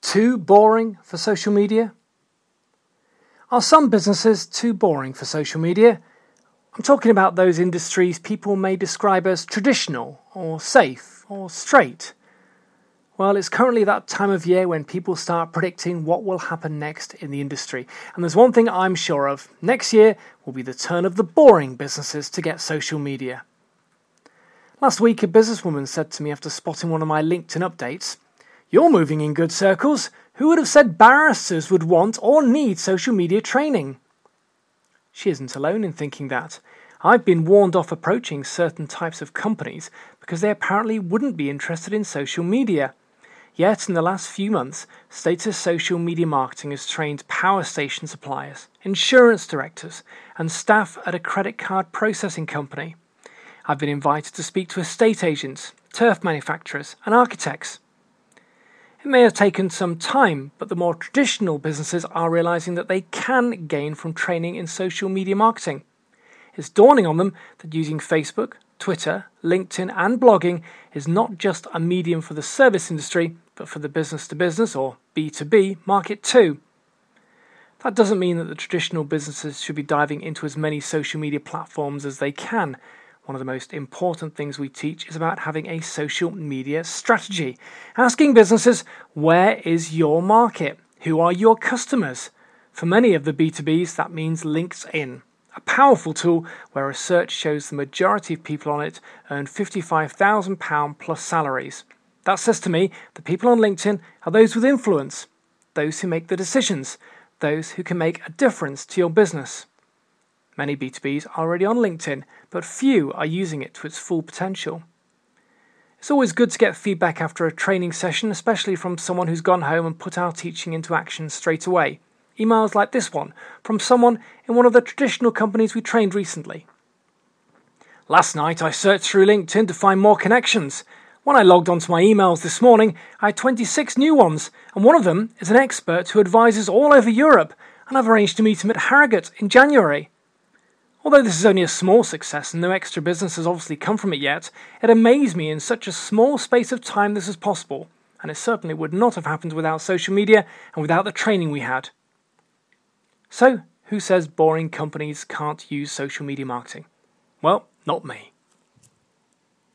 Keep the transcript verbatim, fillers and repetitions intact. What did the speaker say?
Too boring for social media? Are some businesses too boring for social media? I'm talking about those industries people may describe as traditional, or safe, or straight. Well, it's currently that time of year when people start predicting what will happen next in the industry. And there's one thing I'm sure of. Next year will be the turn of the boring businesses to get social media. Last week, a businesswoman said to me after spotting one of my LinkedIn updates, "You're moving in good circles. Who would have said barristers would want or need social media training?" She isn't alone in thinking that. I've been warned off approaching certain types of companies because they apparently wouldn't be interested in social media. Yet, in the last few months, Status Social Media Marketing has trained power station suppliers, insurance directors, and staff at a credit card processing company. I've been invited to speak to estate agents, turf manufacturers, and architects. It may have taken some time, but the more traditional businesses are realizing that they can gain from training in social media marketing. It's dawning on them that using Facebook, Twitter, LinkedIn, and blogging is not just a medium for the service industry, but for the business-to-business or B two B market too. That doesn't mean that the traditional businesses should be diving into as many social media platforms as they can. One of the most important things we teach is about having a social media strategy. Asking businesses, where is your market? Who are your customers? For many of the B two Bs, that means LinkedIn, a powerful tool where research shows the majority of people on it earn fifty-five thousand pounds plus salaries. That says to me the people on LinkedIn are those with influence, those who make the decisions, those who can make a difference to your business. Many B two Bs are already on LinkedIn, but few are using it to its full potential. It's always good to get feedback after a training session, especially from someone who's gone home and put our teaching into action straight away. Emails like this one from someone in one of the traditional companies we trained recently. "Last night I searched through LinkedIn to find more connections. When I logged onto my emails this morning, I had twenty-six new ones, and one of them is an expert who advises all over Europe, and I've arranged to meet him at Harrogate in January." Although this is only a small success and no extra business has obviously come from it yet, it amazed me in such a small space of time this is possible, and it certainly would not have happened without social media and without the training we had. So, who says boring companies can't use social media marketing? Well, not me.